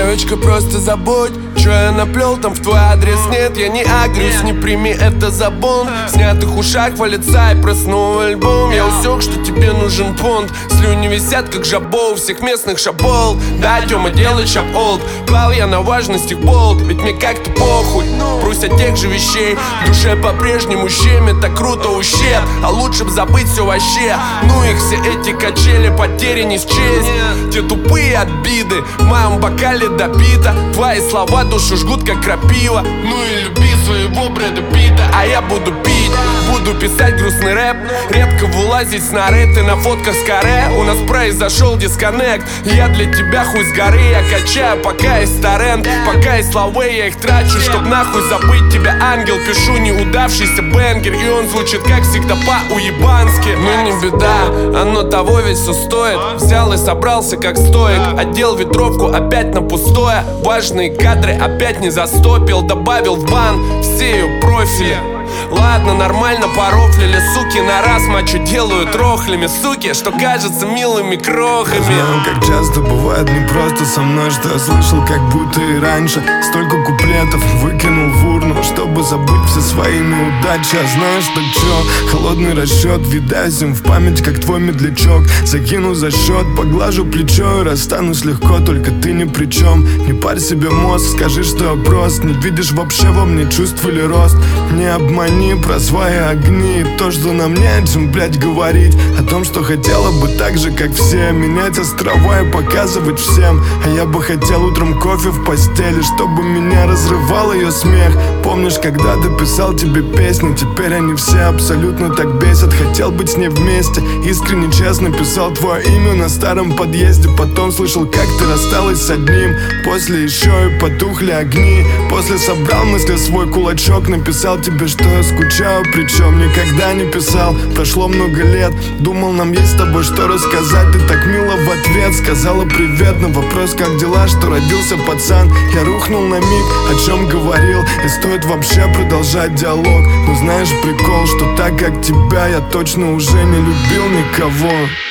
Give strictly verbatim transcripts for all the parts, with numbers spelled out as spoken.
Девочка, просто забудь, чё я наплел там в твой адрес. Нет, я не агрюсь, не прими это за бунт. В снятых ушах полицай, проснул альбом. Я усек, что тебе нужен понт. Слюни висят, как жабо у всех местных шабол. Да, Тёма, делай шап олд. Клал я на важность их болт, ведь мне как-то похуй. Прусь от тех же вещей, в душе по-прежнему щемит, так круто ущерб. А лучше б забыть все вообще. Ну их все эти качели, потери не счесть. Те тупые обиды в моем бокале допито. Твои слова душу жгут, как крапива. Ну и люби своего Брэда Питта. А я буду пить, буду писать грустный рэп. Редко вылазить с нареты на фотках с каре. У нас произошел дисконнект. Я для тебя хуй с горы. Я качаю, пока есть торрент. Пока есть лавы, я их трачу, чтоб нахуй забыть тебя, ангел. Пишу неудавшийся бенгер, и он звучит как всегда по-уебански. Ну не беда, оно того ведь все стоит. Взял и собрался как стоик. Одел ветровку опять на пустое. Важные кадры опять не застопил. Добавил в бан все ее профили. Ладно, нормально порофлили, суки, на раз мачо делают рохлями. Суки, что кажется милыми крохами. Знаю, как часто бывает непросто со мной, что я слышал как будто и раньше. Столько куплетов выкинул в урну, чтобы забыть все свои неудачи. А знаешь, что чё? Холодный расчет, видаюсь им в память, как твой медлячок. Закину за счет, поглажу плечо и расстанусь легко, только ты ни при чем. Не парь себе мозг, скажи, что я прост. Не видишь вообще во мне чувств или рост. Не обмани про свои огни и то, что нам не о чем, блядь, говорить. О том, что хотела бы так же, как все, менять острова и показывать всем. А я бы хотел утром кофе в постели, чтобы меня разрывал ее смех. Помнишь, когда ты писал тебе песни? Теперь они все абсолютно так бесят. Хотел быть с ней вместе, искренне, честно писал твое имя на старом подъезде. Потом слышал, как ты рассталась с одним. После еще и потухли огни. После собрал мысли свой кулачок, написал тебе, что я скучаю, причем никогда не писал. Прошло много лет, думал, нам есть с тобой что рассказать. Ты так мило в ответ сказала привет на вопрос, как дела, что родился пацан. Я рухнул на миг, о чем говорил, и стоит вообще продолжать диалог. Но знаешь прикол, что так как тебя я точно уже не любил никого.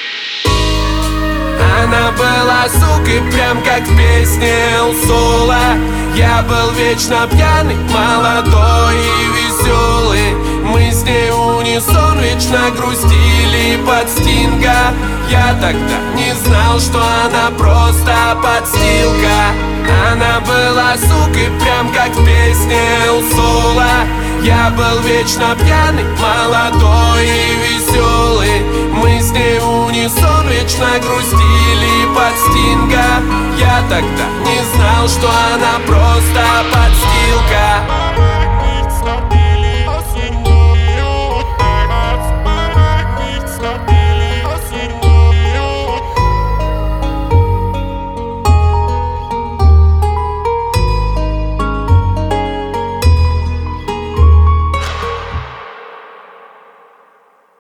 Она была сукой, прям как в песне у Сола. Я был вечно пьяный, молодой и веселый. Мы с ней унисон вечно грустили под Стинга. Я тогда не знал, что она просто подстилка. Она была сукой, прям как в песне у Сола. Я был вечно пьяный, молодой и веселый. Мы с ней унисон вечно грустили под Стинга. Я тогда не знал, что она просто